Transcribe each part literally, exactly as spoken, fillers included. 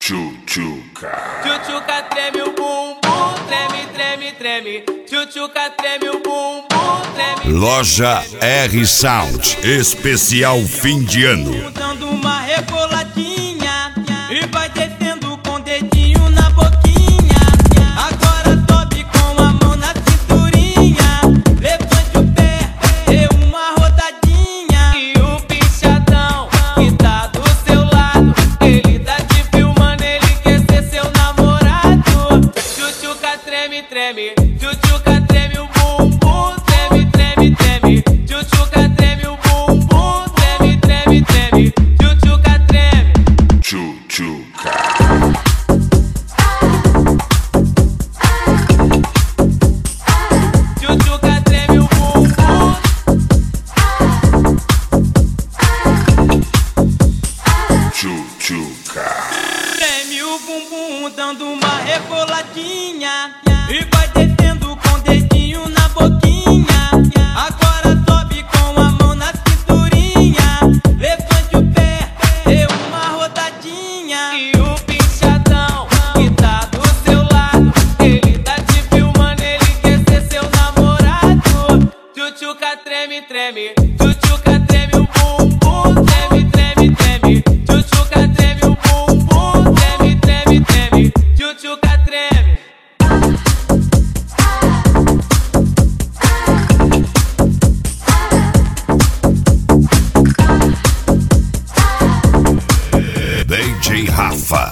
Tchutchuca. Tchutchuca treme o bumbum, treme, treme, treme. Tchutchuca treme o bumbum, treme. Loja R Sound, especial fim de ano. Dando uma reboladinha e vai descendo com o dedinho na boquinha. Agora sobe com a mão na cinturinha. Levante o pé, dê uma rodadinha. E o bichadão que tá do seu lado, ele tá te filmando, ele quer ser seu namorado. Tchutchuca treme, treme. Tchutchuca treme o bumbum, treme, treme, treme. Tchutchuca treme o bumbum, treme, treme, treme. Tchutchuca treme. Tchutchuca. Tchutchuca treme o bumbum. Tchutchuca. Treme o bumbum dando uma reboladinha e vai descendo com o dedinho na boquinha. Agora sobe com a mão na cinturinha. Levante o pé, dê uma rodadinha. E o bichadão que tá do seu lado, ele tá te filmando, ele quer ser seu namorado. Tchutchuca treme, treme. Tchutchuca treme o bumbum, treme, treme, treme. Tchutchuca treme o bumbum, treme, treme, treme. Tchutchuca treme. D J Rafa.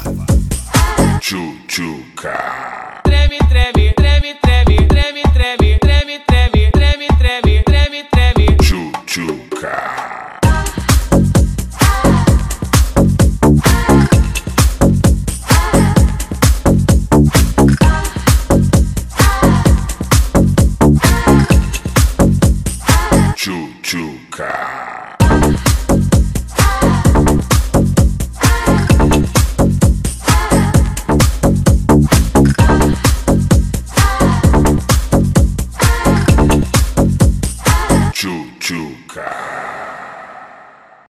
Tchutchuca. Treme, treme, treme, treme, treme, treme, treme, treme, treme, treme, treme, treme. Tchutchuca. Tchutchuca.